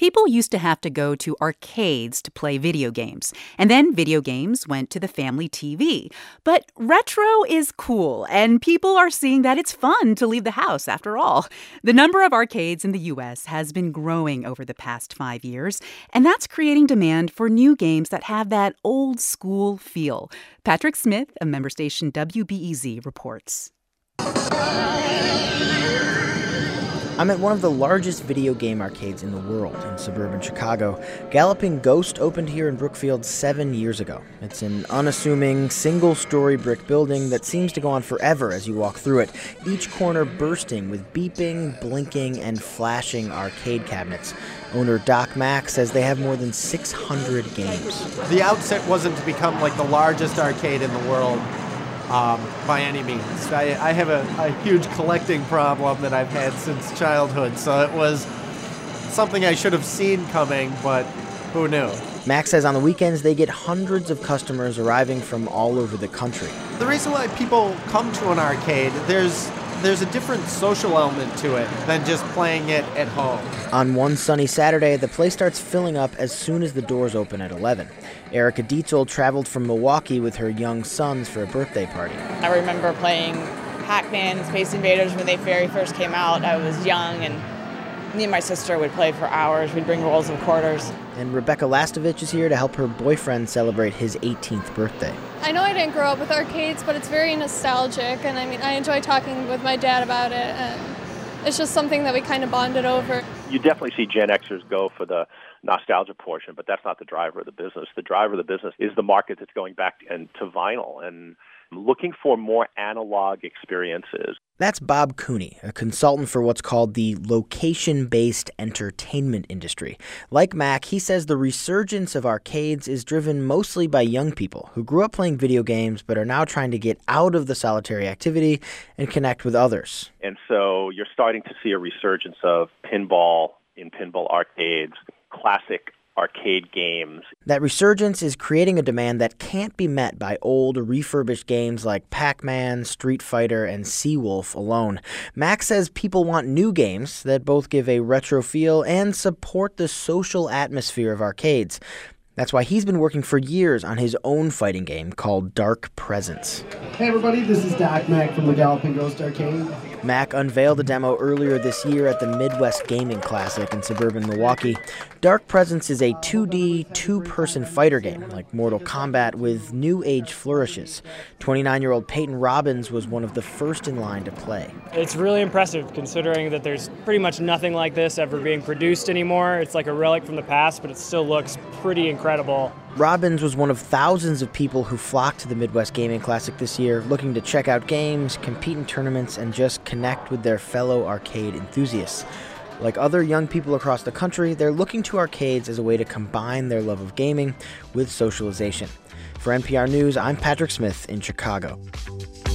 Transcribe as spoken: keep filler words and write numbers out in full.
People used to have to go to arcades to play video games, and then video games went to the family T V. But retro is cool, and people are seeing that it's fun to leave the house after all. The number of arcades in the U S has been growing over the past five years, and that's creating demand for new games that have that old school feel. Patrick Smith of member station W B E Z reports. I'm at one of the largest video game arcades in the world in suburban Chicago. Galloping Ghost opened here in Brookfield seven years ago. It's an unassuming, single-story brick building that seems to go on forever as you walk through it, each corner bursting with beeping, blinking, and flashing arcade cabinets. Owner Doc Mack says they have more than six hundred games. The outset wasn't to become like the largest arcade in the world. Um, by any means. I, I have a, a huge collecting problem that I've had since childhood, so it was something I should have seen coming, but who knew? Max says on the weekends they get hundreds of customers arriving from all over the country. The reason why people come to an arcade, there's there's a different social element to it than just playing it at home. On one sunny Saturday, the place starts filling up as soon as the doors open at eleven. Erica Dietzel traveled from Milwaukee with her young sons for a birthday party. I remember playing Pac-Man and Space Invaders when they very first came out. I was young, and me and my sister would play for hours. We'd bring rolls of quarters. And Rebecca Lastovich is here to help her boyfriend celebrate his eighteenth birthday. I know I didn't grow up with arcades, but it's very nostalgic, and I mean, I enjoy talking with my dad about it, and it's just something that we kind of bonded over. You definitely see Gen Xers go for the nostalgia portion, but that's not the driver of the business. The driver of the business is the market that's going back and to vinyl and looking for more analog experiences. That's Bob Cooney, a consultant for what's called the location-based entertainment industry. Like Mac, he says the resurgence of arcades is driven mostly by young people who grew up playing video games but are now trying to get out of the solitary activity and connect with others. And so you're starting to see a resurgence of pinball in pinball arcades, classic arcade games. That resurgence is creating a demand that can't be met by old, refurbished games like Pac-Man, Street Fighter, and Seawolf alone. Max says people want new games that both give a retro feel and support the social atmosphere of arcades. That's why he's been working for years on his own fighting game called Dark Presence. Hey everybody, this is Doc Mack from the Galloping Ghost Arcade. Mac unveiled a demo earlier this year at the Midwest Gaming Classic in suburban Milwaukee. Dark Presence is a two D, two-person fighter game, like Mortal Kombat, with new age flourishes. twenty-nine-year-old Peyton Robbins was one of the first in line to play. It's really impressive considering that there's pretty much nothing like this ever being produced anymore. It's like a relic from the past, but it still looks pretty incredible. Robbins was one of thousands of people who flocked to the Midwest Gaming Classic this year, looking to check out games, compete in tournaments, and just connect with their fellow arcade enthusiasts. Like other young people across the country, they're looking to arcades as a way to combine their love of gaming with socialization. For N P R News, I'm Patrick Smith in Chicago.